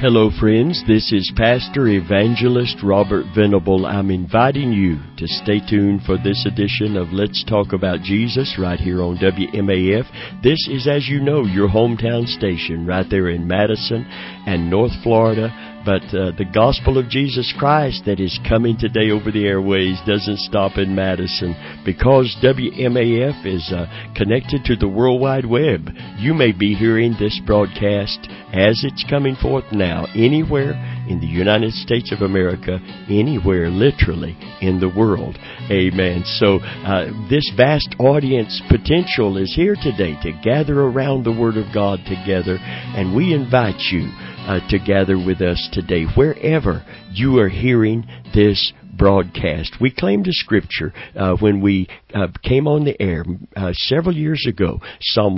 Hello, friends. This is Pastor Evangelist Robert Venable. I'm inviting you to stay tuned for this edition of Let's Talk About Jesus right here on WMAF. This is, as you know, your hometown station right there in Madison and North Florida. But the gospel of Jesus Christ that is coming today over the airways doesn't stop in Madison. Because WMAF is connected to the World Wide Web, you may be hearing this broadcast as it's coming forth now, anywhere in the United States of America, anywhere literally in the world. Amen. So this vast audience potential is here today to gather around the Word of God together, and we invite you to gather with us today, wherever you are hearing this broadcast. We claimed a scripture when we came on the air several years ago, Psalm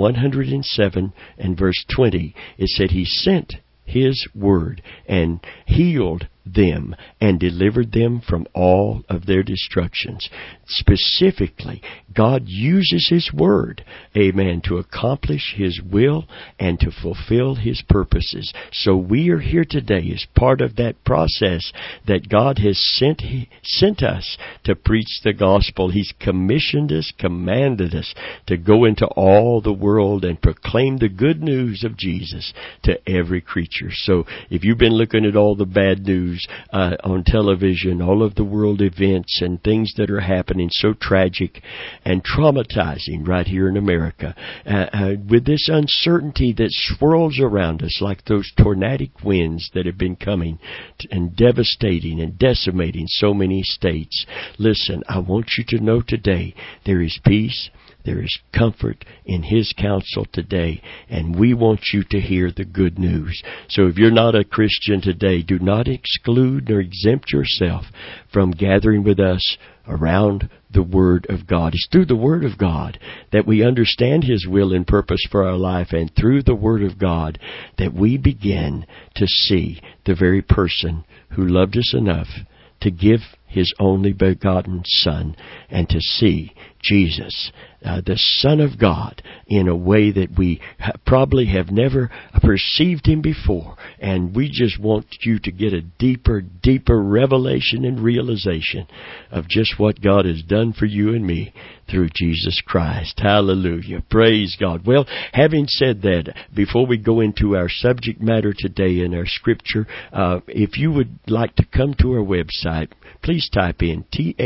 107 and verse 20. It said, He sent His word and healed them and delivered them from all of their destructions. Specifically, God uses His word, amen, to accomplish His will and to fulfill His purposes. So we are here today as part of that process that God has sent us to preach the gospel. He's commissioned us, commanded us to go into all the world and proclaim the good news of Jesus to every creature. So if you've been looking at all the bad news on television, all of the world events and things that are happening, so tragic and traumatizing right here in America, with this uncertainty that swirls around us like those tornadic winds that have been coming and devastating and decimating so many states. Listen, I want you to know today there is peace. There is comfort in His counsel today, and we want you to hear the good news. So if you're not a Christian today, do not exclude nor exempt yourself from gathering with us around the Word of God. It's through the Word of God that we understand His will and purpose for our life, and through the Word of God that we begin to see the very person who loved us enough to give His only begotten Son, and to see Jesus, the Son of God, in a way that we probably have never perceived Him before. And we just want you to get a deeper revelation and realization of just what God has done for you and me through Jesus Christ. Hallelujah. Praise God. Well, having said that, before we go into our subject matter today in our scripture, if you would like to come to our website, please type in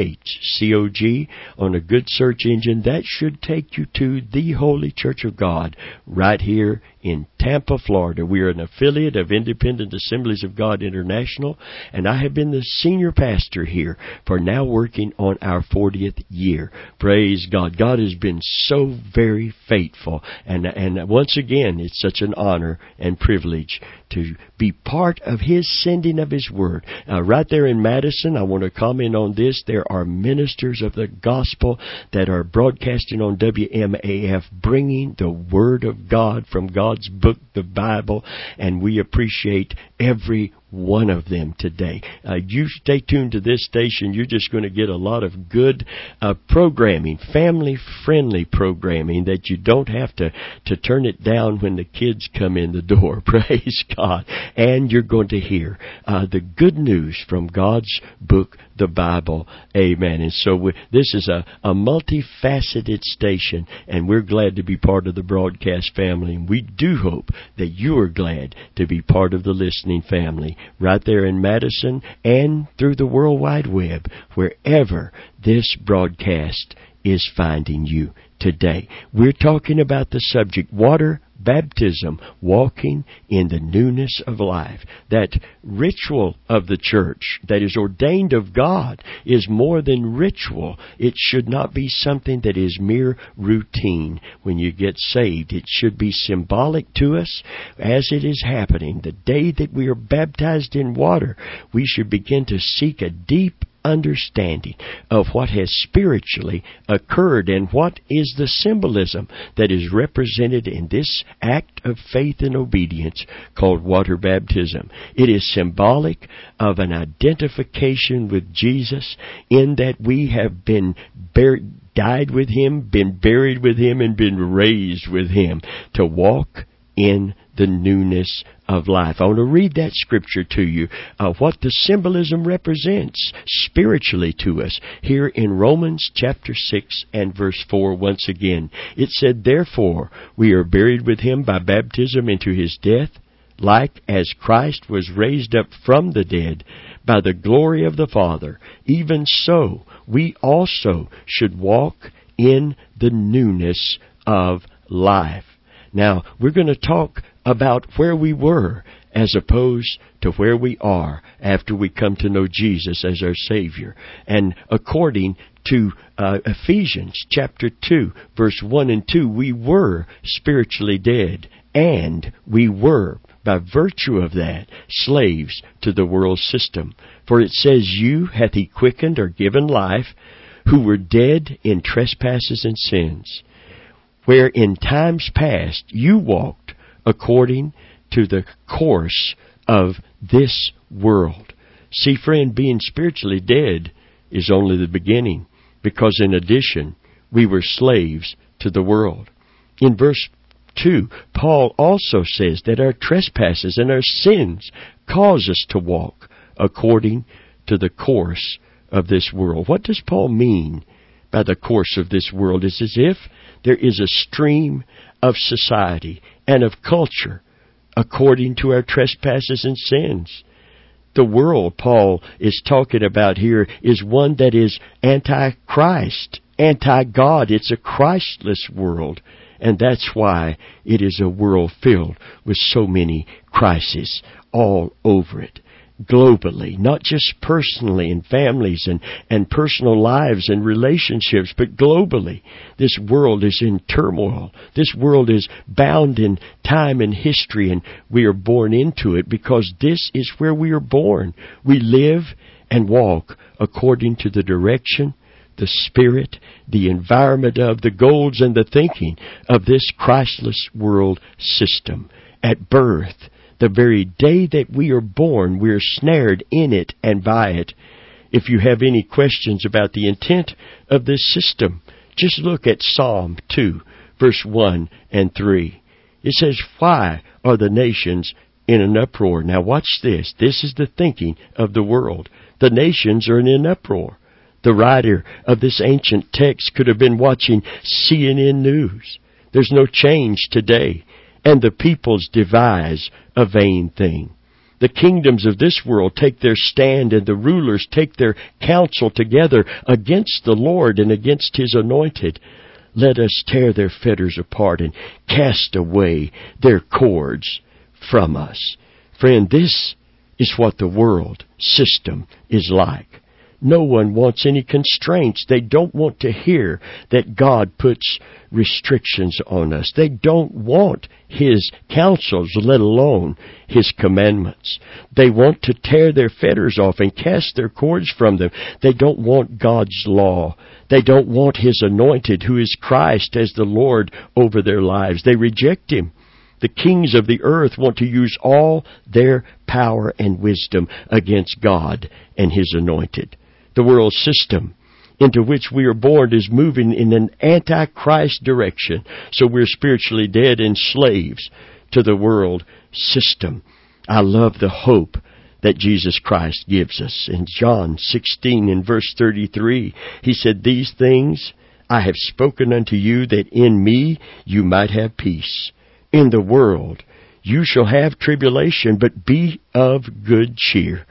THCOG on a good search engine. That should take you to the Holy Church of God right here in Tampa, Florida. We are an affiliate of Independent Assemblies of God International, and I have been the senior pastor here for now working on our 40th year. Praise God. God has been so very faithful, and once again, it's such an honor and privilege to be part of His sending of His Word. Right there in Madison, I want to comment on this. There are ministers of the gospel that are broadcasting on WMAF, bringing the Word of God from God's book, the Bible, and we appreciate every one of them today. You stay tuned to this station. You're just going to get a lot of good programming, family-friendly programming that you don't have to turn it down when the kids come in the door. Praise God. And you're going to hear the good news from God's book, the Bible. Amen. And so this is a multifaceted station, and we're glad to be part of the broadcast family. And we do hope that you are glad to be part of the listening family right there in Madison and through the World Wide Web, wherever this broadcast is finding you today. We're talking about the subject, water baptism, walking in the newness of life. That ritual of the church that is ordained of God is more than ritual. It should not be something that is mere routine when you get saved. It should be symbolic to us as it is happening. The day that we are baptized in water, we should begin to seek a deep understanding of what has spiritually occurred and what is the symbolism that is represented in this act of faith and obedience called water baptism. It is symbolic of an identification with Jesus in that we have been died with Him, been buried with Him, and been raised with Him to walk in the newness of life. I want to read that scripture to you, what the symbolism represents spiritually to us. Here in Romans chapter 6 and verse 4 once again. It said, "Therefore we are buried with him by baptism into his death, like as Christ was raised up from the dead by the glory of the Father, even so we also should walk in the newness of life." Now, we're going to talk about where we were as opposed to where we are after we come to know Jesus as our Savior. And according to Ephesians chapter 2, verse 1 and 2, we were spiritually dead, and we were, by virtue of that, slaves to the world system. For it says, "You hath he quickened or given life, who were dead in trespasses and sins, where in times past you walked according to the course of this world." See, friend, being spiritually dead is only the beginning, because in addition, we were slaves to the world. In verse 2, Paul also says that our trespasses and our sins cause us to walk according to the course of this world. What does Paul mean by the course of this world? It's as if there is a stream of society and of culture according to our trespasses and sins. The world Paul is talking about here is one that is anti-Christ, anti-God. It's a Christless world. And that's why it is a world filled with so many crises all over it. Globally, not just personally in families and personal lives and relationships, but globally. This world is in turmoil. This world is bound in time and history, and we are born into it because this is where we are born. We live and walk according to the direction, the spirit, the environment of the goals and the thinking of this Christless world system. At birth, the very day that we are born, we are snared in it and by it. If you have any questions about the intent of this system, just look at Psalm 2, verse 1 and 3. It says, "Why are the nations in an uproar?" Now watch this. This is the thinking of the world. The nations are in an uproar. The writer of this ancient text could have been watching CNN News. There's no change today. And the peoples devise a vain thing. The kingdoms of this world take their stand, and the rulers take their counsel together against the Lord and against His anointed. Let us tear their fetters apart and cast away their cords from us. Friend, this is what the world system is like. No one wants any constraints. They don't want to hear that God puts restrictions on us. They don't want His counsels, let alone His commandments. They want to tear their fetters off and cast their cords from them. They don't want God's law. They don't want His anointed, who is Christ, as the Lord over their lives. They reject Him. The kings of the earth want to use all their power and wisdom against God and His anointed. The world system into which we are born is moving in an anti-Christ direction. So we're spiritually dead and slaves to the world system. I love the hope that Jesus Christ gives us. In John 16 and verse 33, He said, "These things I have spoken unto you, that in me you might have peace. In the world you shall have tribulation, but be of good cheer.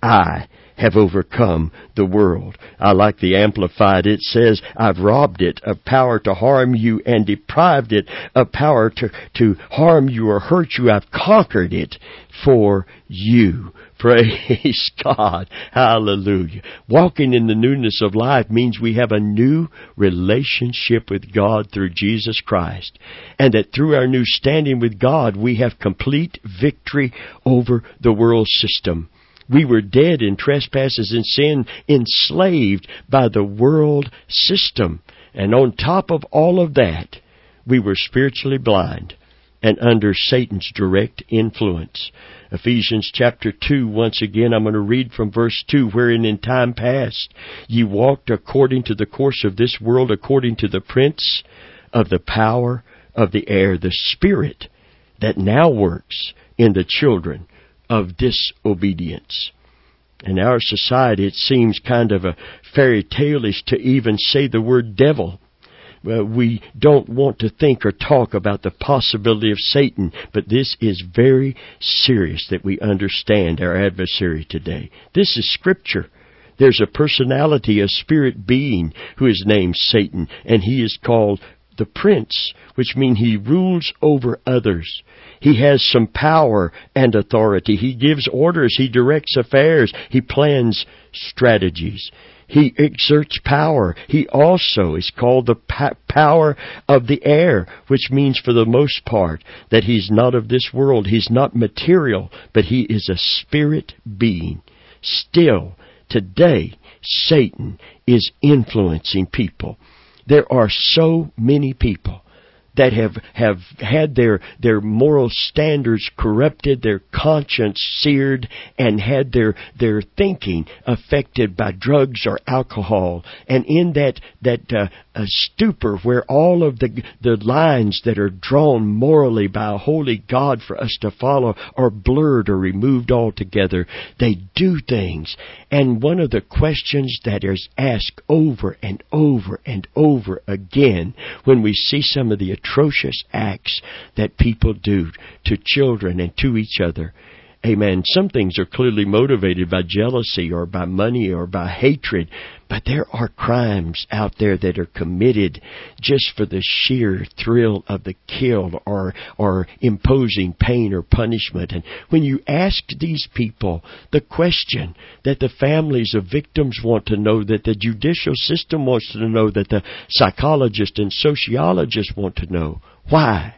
I have overcome the world." I like the Amplified. It says, "I've robbed it of power to harm you and deprived it of power to harm you or hurt you. I've conquered it for you." Praise God. Hallelujah. Walking in the newness of life means we have a new relationship with God through Jesus Christ. And that through our new standing with God, we have complete victory over the world system. We were dead in trespasses and sin, enslaved by the world system. And on top of all of that, we were spiritually blind and under Satan's direct influence. Ephesians chapter 2, once again, I'm going to read from verse 2, "Wherein in time past ye walked according to the course of this world, according to the prince of the power of the air," the spirit that now works in the children of disobedience. In our society, it seems kind of a fairy tale-ish to even say the word devil. We don't want to think or talk about the possibility of Satan, but this is very serious that we understand our adversary today. This is Scripture. There's a personality, a spirit being who is named Satan, and he is called the Prince, which means he rules over others. He has some power and authority. He gives orders. He directs affairs. He plans strategies. He exerts power. He also is called the power of the air, which means for the most part that he's not of this world. He's not material, but he is a spirit being. Still, today, Satan is influencing people. There are so many people that have had their moral standards corrupted, their conscience seared, and had their thinking affected by drugs or alcohol. And in that stupor where all of the lines that are drawn morally by a holy God for us to follow are blurred or removed altogether, they do things. And one of the questions that is asked over and over and over again when we see some of the atrocious acts that people do to children and to each other. Amen. Some things are clearly motivated by jealousy or by money or by hatred, but there are crimes out there that are committed just for the sheer thrill of the kill or imposing pain or punishment. And when you ask these people the question that the families of victims want to know, that the judicial system wants to know, that the psychologists and sociologists want to know, why?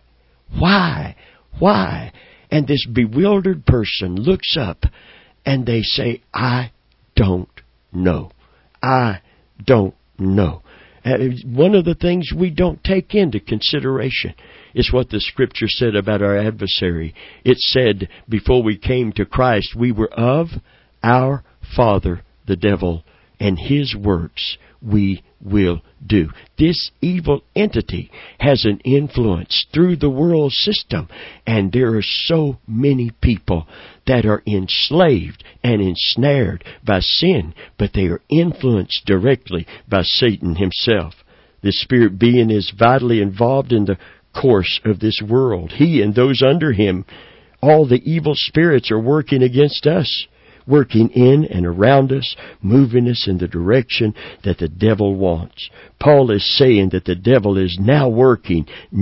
And this bewildered person looks up and they say, I don't know. I don't know. One of the things we don't take into consideration is what the Scripture said about our adversary. It said, before we came to Christ, we were of our father, the devil, and his works we will do. This evil entity has an influence through the world system, and there are so many people that are enslaved and ensnared by sin, but they are influenced directly by Satan himself. This spirit being is vitally involved in the course of this world. He and those under him, all the evil spirits are working against us, working in and around us, moving us in the direction that the devil wants. Paul is saying that the devil is now working.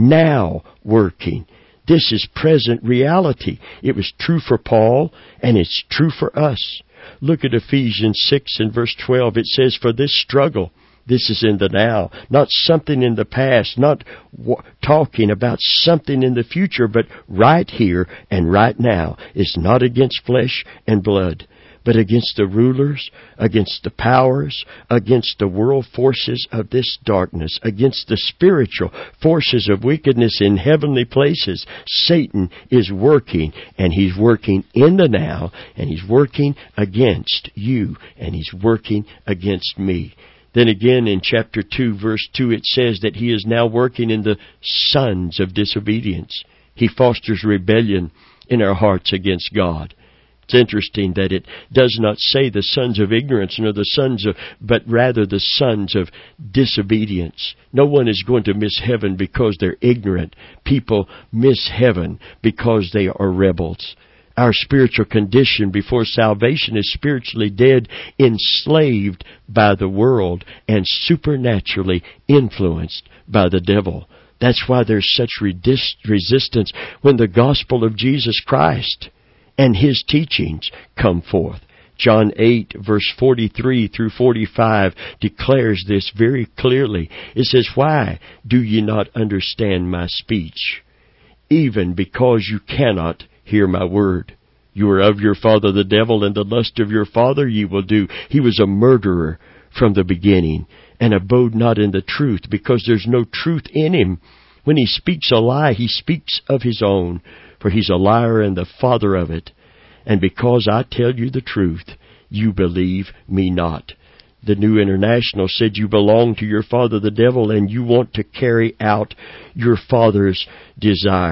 This is present reality. It was true for Paul, and it's true for us. Look at Ephesians 6 and verse 12. It says, for this struggle, this is in the now, not something in the past, not talking about something in the future, but right here and right now. It's not against flesh and blood, but against the rulers, against the powers, against the world forces of this darkness, against the spiritual forces of wickedness in heavenly places. Satan is working, and he's working in the now, and he's working against you, and he's working against me. Then again in chapter 2, verse 2, it says that he is now working in the sons of disobedience. He fosters rebellion in our hearts against God. It's interesting that it does not say the sons of ignorance, nor the sons of, but rather the sons of disobedience. No one is going to miss heaven because they're ignorant. People miss heaven because they are rebels. Our spiritual condition before salvation is spiritually dead, enslaved by the world, and supernaturally influenced by the devil. That's why there's such resistance when the gospel of Jesus Christ and his teachings come forth. John 8, verse 43 through 45 declares this very clearly. It says, why do ye not understand my speech? Even because you cannot hear my word. You are of your father the devil, and the lust of your father ye will do. He was a murderer from the beginning, and abode not in the truth, because there's no truth in him. When he speaks a lie, he speaks of his own, for he's a liar and the father of it. And because I tell you the truth, you believe me not. The New International said you belong to your father the devil, and you want to carry out your father's desire.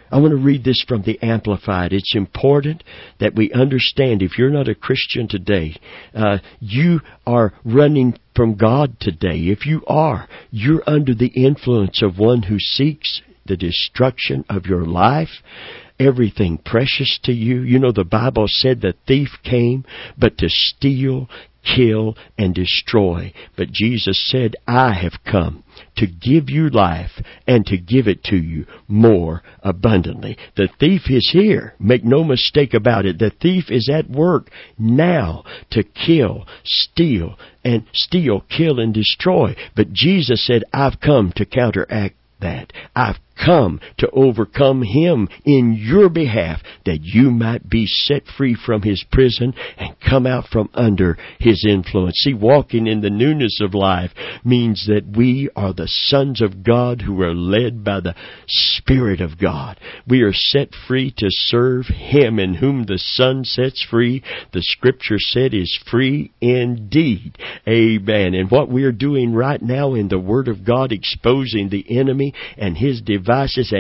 I want to read this from the Amplified. It's important that we understand, if you're not a Christian today, you are running from God today. If you are, you're under the influence of one who seeks the destruction of your life, everything precious to you. You know, the Bible said the thief came but to steal, kill, and destroy. But Jesus said, I have come to give you life and to give it to you more abundantly. The thief is here. Make no mistake about it. The thief is at work now to kill, kill, and destroy. But Jesus said, I've come to counteract that. I've come to overcome him in your behalf, that you might be set free from his prison and come out from under his influence. See, walking in the newness of life means that we are the sons of God who are led by the Spirit of God. We are set free to serve him, and whom the Son sets free, the Scripture said, is free indeed. Amen. And what we are doing right now in the Word of God, exposing the enemy and his devices,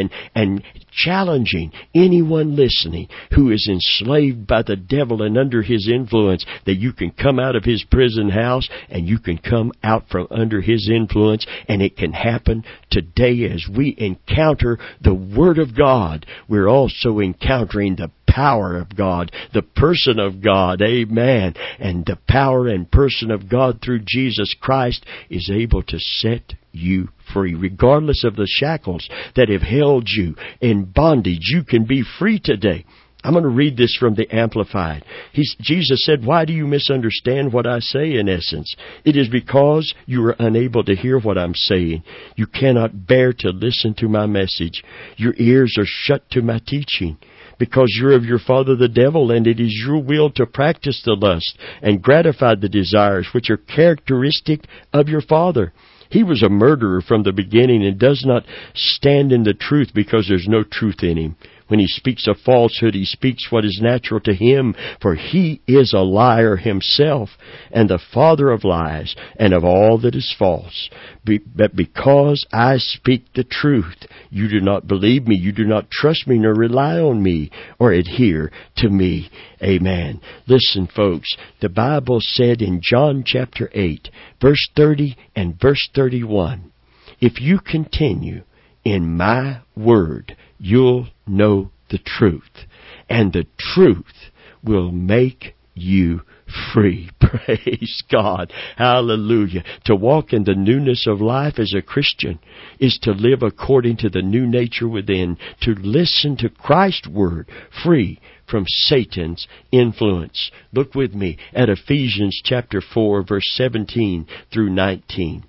and challenging anyone listening who is enslaved by the devil and under his influence, that you can come out of his prison house and you can come out from under his influence. And it can happen today as we encounter the Word of God. We're also encountering the power of God, the person of God. Amen. And the power and person of God through Jesus Christ is able to set you free. Regardless of the shackles that have held you in bondage, you can be free today. I'm going to read this from the Amplified. Jesus said, why do you misunderstand what I say in essence? It is because you are unable to hear what I'm saying. You cannot bear to listen to my message. Your ears are shut to my teaching. Because you're of your father the devil, and it is your will to practice the lust and gratify the desires which are characteristic of your father. He was a murderer from the beginning and does not stand in the truth because there's no truth in him. When he speaks a falsehood, he speaks what is natural to him, for he is a liar himself, and the father of lies, and of all that is false. But because I speak the truth, you do not believe me, you do not trust me, nor rely on me, or adhere to me. Amen. Listen, folks, the Bible said in John chapter 8, verse 30 and verse 31, if you continue in my word, you'll know the truth, and the truth will make you free. Praise God. Hallelujah. To walk in the newness of life as a Christian is to live according to the new nature within, to listen to Christ's word, free from Satan's influence. Look with me at Ephesians chapter 4, verse 17 through 19.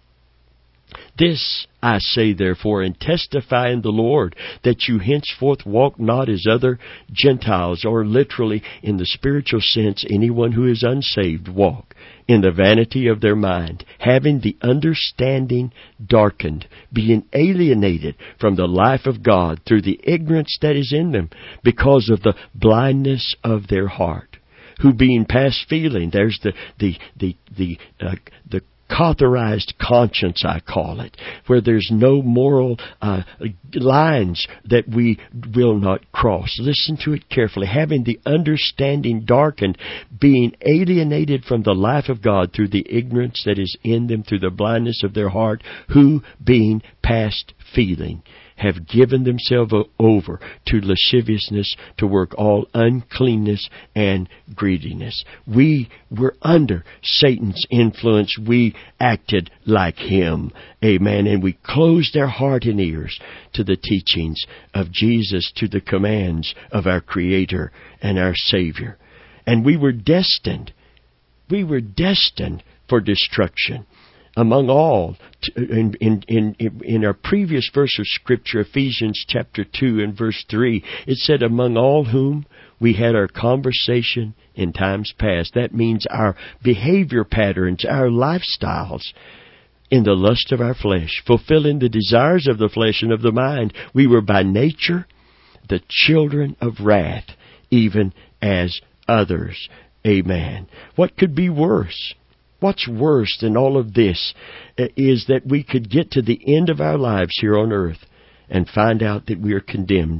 This I say, therefore, and testify in the Lord, that you henceforth walk not as other Gentiles, or literally, in the spiritual sense, anyone who is unsaved walk, in the vanity of their mind, having the understanding darkened, being alienated from the life of God through the ignorance that is in them, because of the blindness of their heart, who being past feeling, there's the cauterized conscience, I call it, where there's no moral lines that we will not cross. Listen to it carefully. Having the understanding darkened, being alienated from the life of God through the ignorance that is in them, through the blindness of their heart, who being past feeling, have given themselves over to lasciviousness, to work all uncleanness and greediness. We were under Satan's influence. We acted like him. Amen. And we closed our heart and ears to the teachings of Jesus, to the commands of our Creator and our Savior. And we were destined for destruction. Among all, in our previous verse of Scripture, Ephesians chapter 2 and verse 3, it said, among all whom we had our conversation in times past. That means our behavior patterns, our lifestyles, in the lust of our flesh, fulfilling the desires of the flesh and of the mind. We were by nature the children of wrath, even as others. Amen. What could be worse? What's worse than all of this is that we could get to the end of our lives here on earth and find out that we are condemned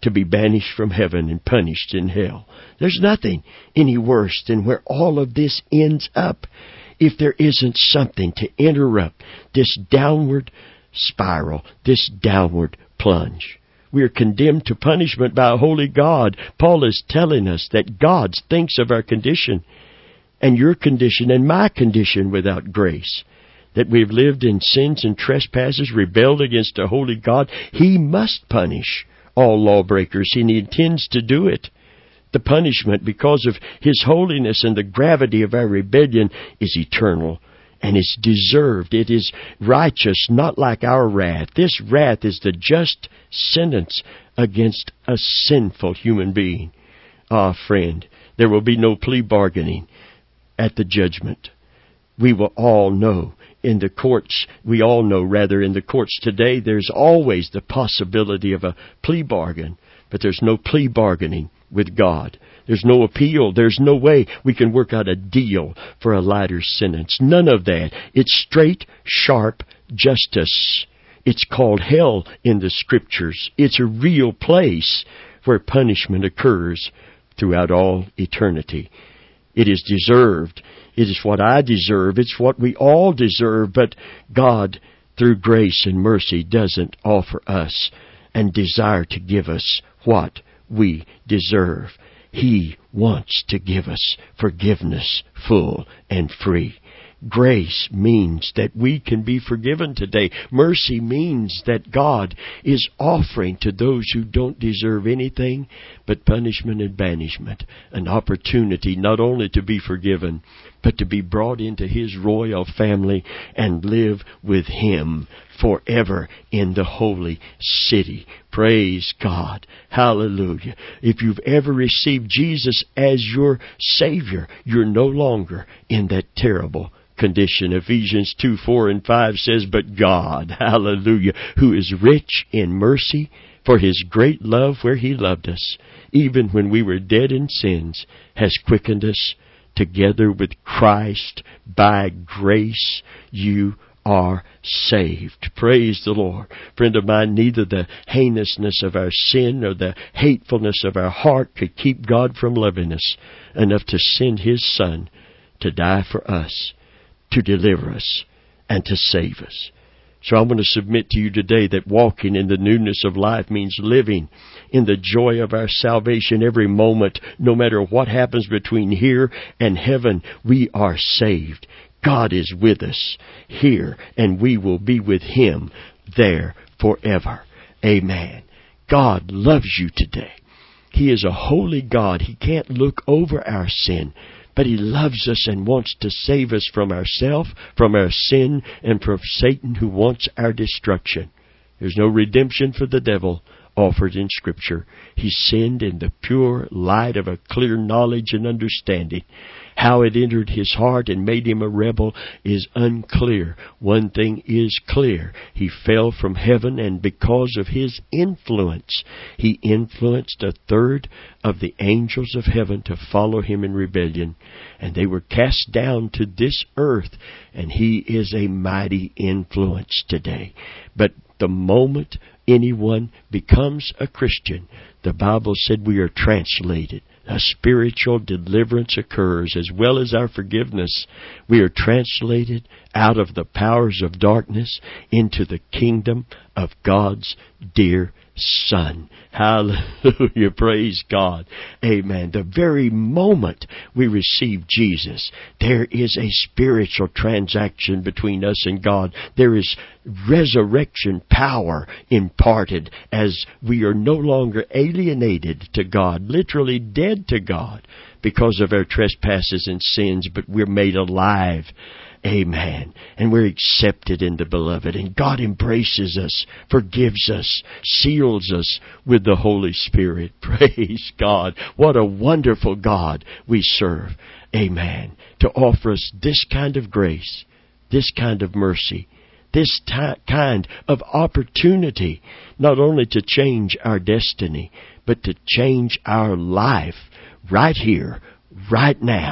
to be banished from heaven and punished in hell. There's nothing any worse than where all of this ends up if there isn't something to interrupt this downward spiral, this downward plunge. We are condemned to punishment by a holy God. Paul is telling us that God thinks of our condition and your condition and my condition without grace, that we've lived in sins and trespasses, rebelled against a holy God. He must punish all lawbreakers, and He intends to do it. The punishment, because of His holiness and the gravity of our rebellion, is eternal and is deserved. It is righteous, not like our wrath. This wrath is the just sentence against a sinful human being. Ah, friend, there will be no plea bargaining at the judgment. We will all know in the courts, in the courts today, there's always the possibility of a plea bargain, but there's no plea bargaining with God. There's no appeal. There's no way we can work out a deal for a lighter sentence. None of that. It's straight, sharp justice. It's called hell in the Scriptures. It's a real place where punishment occurs throughout all eternity. It is deserved. It is what I deserve. It's what we all deserve. But God, through grace and mercy, doesn't offer us and desire to give us what we deserve. He wants to give us forgiveness full and free. Grace means that we can be forgiven today. Mercy means that God is offering to those who don't deserve anything but punishment and banishment an opportunity not only to be forgiven, but to be brought into His royal family and live with Him forever in the holy city. Praise God. Hallelujah. If you've ever received Jesus as your Savior, you're no longer in that terrible condition. Ephesians 2, 4, and 5 says, "But God, hallelujah, who is rich in mercy, for His great love where He loved us, even when we were dead in sins, has quickened us together with Christ. By grace you are saved." Praise the Lord. Friend of mine, neither the heinousness of our sin nor the hatefulness of our heart could keep God from loving us enough to send His Son to die for us, to deliver us, and to save us. So I want to submit to you today that walking in the newness of life means living in the joy of our salvation every moment. No matter what happens between here and heaven, we are saved. God is with us here, and we will be with Him there forever. Amen. God loves you today. He is a holy God. He can't look over our sin, but He loves us and wants to save us from ourselves, from our sin, and from Satan who wants our destruction. There's no redemption for the devil offered in Scripture. He sinned in the pure light of a clear knowledge and understanding. How it entered his heart and made him a rebel is unclear. One thing is clear. He fell from heaven, and because of his influence, he influenced a third of the angels of heaven to follow him in rebellion. And they were cast down to this earth, and he is a mighty influence today. But the moment anyone becomes a Christian, the Bible said we are translated. A spiritual deliverance occurs as well as our forgiveness. We are translated out of the powers of darkness into the kingdom of God's dear Son. Hallelujah. Praise God. Amen. The very moment we receive Jesus, there is a spiritual transaction between us and God. There is resurrection power imparted as we are no longer alienated to God, literally dead to God because of our trespasses and sins, but we're made alive. Amen. And we're accepted in the Beloved. And God embraces us, forgives us, seals us with the Holy Spirit. Praise God. What a wonderful God we serve. Amen. To offer us this kind of grace, this kind of mercy, this kind of opportunity, not only to change our destiny, but to change our life right here, right now.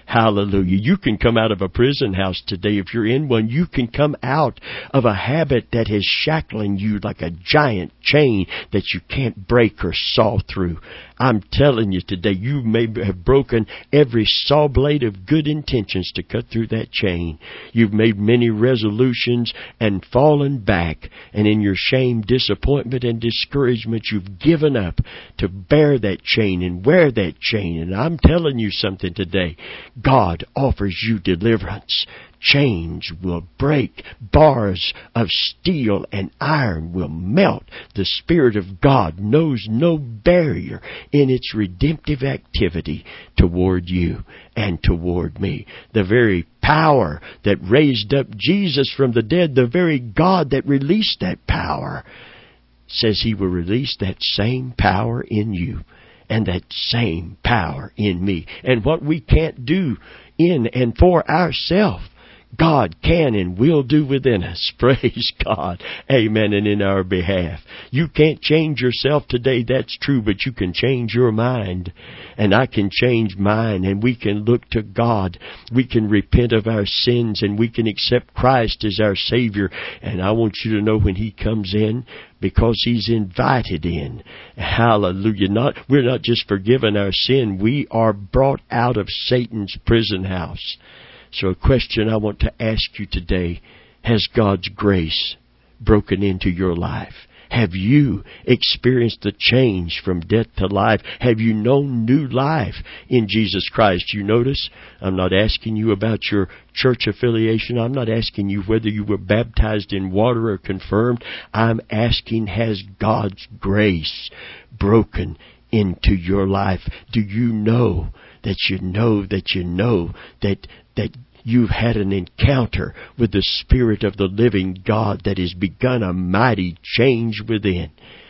Hallelujah. You can come out of a prison house today if you're in one. You can come out of a habit that is shackling you like a giant chain that you can't break or saw through. I'm telling you today, you may have broken every saw blade of good intentions to cut through that chain. You've made many resolutions and fallen back, and in your shame, disappointment, and discouragement, you've given up to bear that chain and wear that chain. And I'm telling you something today. God offers you deliverance. Chains will break. Bars of steel and iron will melt. The Spirit of God knows no barrier in its redemptive activity toward you and toward me. The very power that raised up Jesus from the dead, the very God that released that power, says He will release that same power in you and that same power in me. And what we can't do in and for ourselves, God can and will do within us. Praise God. Amen. And in our behalf. You can't change yourself today, that's true, but you can change your mind. And I can change mine, and we can look to God. We can repent of our sins, and we can accept Christ as our Savior. And I want you to know when He comes in, because He's invited in. Hallelujah. We're not just forgiven our sin, we are brought out of Satan's prison house. So a question I want to ask you today, has God's grace broken into your life? Have you experienced the change from death to life? Have you known new life in Jesus Christ? You notice, I'm not asking you about your church affiliation. I'm not asking you whether you were baptized in water or confirmed. I'm asking, has God's grace broken into your life? Do you know that you know that you know that you've had an encounter with the Spirit of the living God that has begun a mighty change within?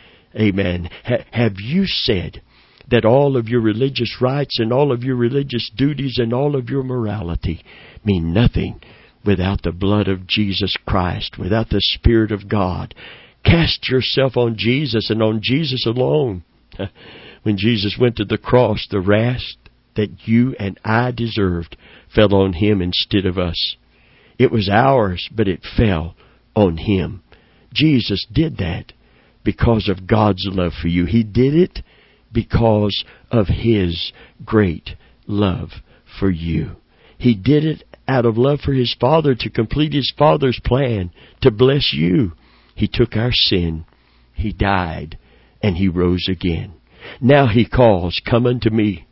Amen. Have you said that all of your religious rites and all of your religious duties and all of your morality mean nothing without the blood of Jesus Christ, without the Spirit of God? Cast yourself on Jesus and on Jesus alone. When Jesus went to the cross, the wrath that you and I deserved fell on Him instead of us. It was ours, but it fell on Him. Jesus did that because of God's love for you. He did it because of His great love for you. He did it out of love for His Father, to complete His Father's plan to bless you. He took our sin, He died, and He rose again. Now He calls, "Come unto me,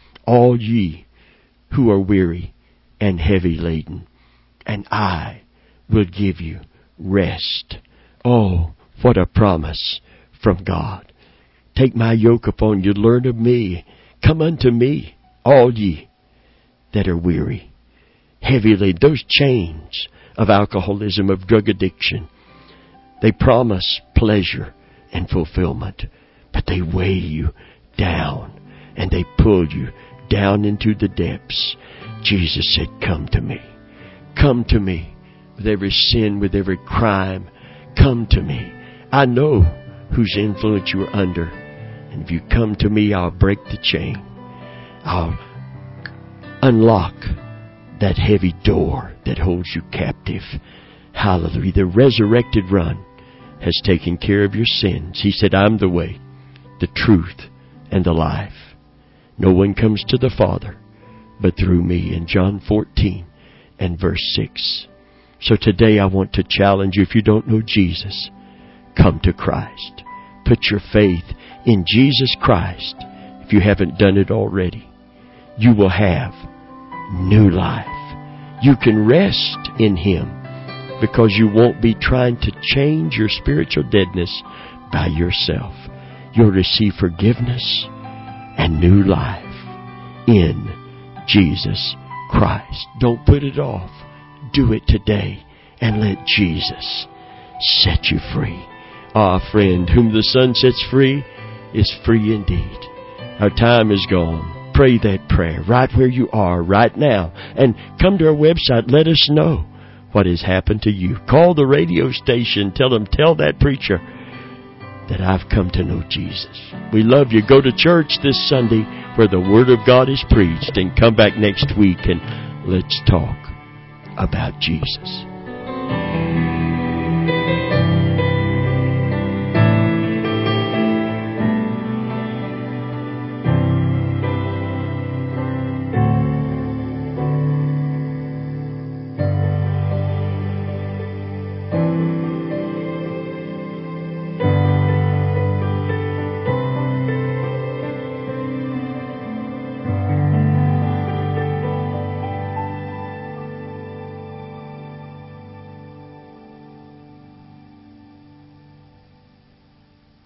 all ye who are weary and heavy laden, and I will give you rest." Oh, what a promise from God. Take my yoke upon you, learn of me. Come unto me, all ye that are weary, heavy laden. Those chains of alcoholism, of drug addiction, they promise pleasure and fulfillment, but they weigh you down and they pull you down into the depths. Jesus said, "Come to me. Come to me with every sin, with every crime. Come to me. I know whose influence you are under. And if you come to me, I'll break the chain. I'll unlock that heavy door that holds you captive." Hallelujah. The resurrected One has taken care of your sins. He said, "I'm the way, the truth, and the life. No one comes to the Father but through me," in John 14 and verse 6. So today I want to challenge you, if you don't know Jesus, come to Christ. Put your faith in Jesus Christ. If you haven't done it already, you will have new life. You can rest in Him because you won't be trying to change your spiritual deadness by yourself. You'll receive forgiveness and new life in Jesus Christ. Don't put it off. Do it today and let Jesus set you free. Ah, friend, whom the Son sets free is free indeed. Our time is gone. Pray that prayer right where you are right now, and come to our website. Let us know what has happened to you. Call the radio station. Tell them, tell that preacher that I've come to know Jesus. We love you. Go to church this Sunday where the Word of God is preached, and come back next week and let's talk about Jesus.